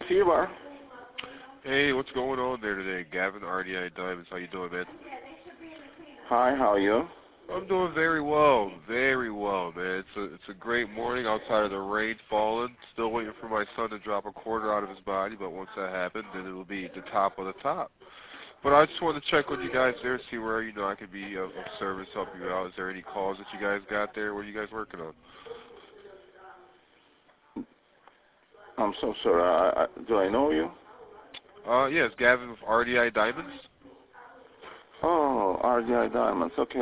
Here you are. Hey, what's going on there today? Gavin, RDI Diamonds. How you doing, man? Hi, how are you? I'm doing very well, man. It's a great morning outside of the rain falling. Still waiting for my son to drop a quarter out of his body, but once that happens, then it will be the top of the top. But I just wanted to check with you guys there, see where I could be of service, help you out. Is there any calls that you guys got there? What are you guys working on? I'm so sorry. Do I know you? Yes, Gavin with RDI Diamonds. Oh, RDI Diamonds. Okay.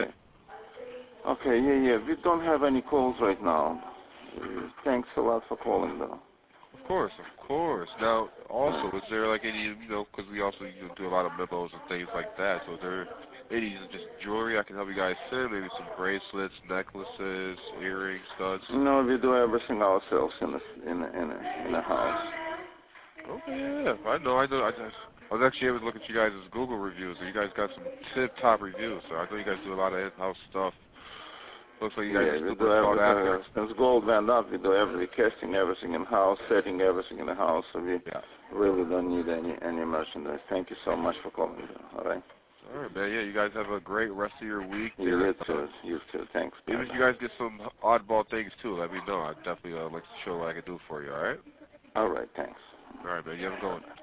Okay, yeah. We don't have any calls right now. Thanks a lot for calling, though. Of course. Now, also, is there like any, because we also do a lot of memos and things like that, so is there any just jewelry I can help you guys send? Maybe some bracelets, necklaces, earrings, studs? No, we do everything ourselves in the house. Okay, yeah. I know. I was actually able to look at you guys' Google reviews, and you guys got some tip-top reviews, so I know you guys do a lot of in-house stuff. Looks like you guys we do everything. Since gold went up, we do casting everything in house, setting everything in the house. So we really don't need any merchandise. Thank you so much for calling. All right. All right, man. Yeah, you guys have a great rest of your week. You too. Thanks. Even if you guys get some oddball things too, let me know. I'd definitely like to show what I can do for you. All right. All right. Thanks. All right, man. You have a good one.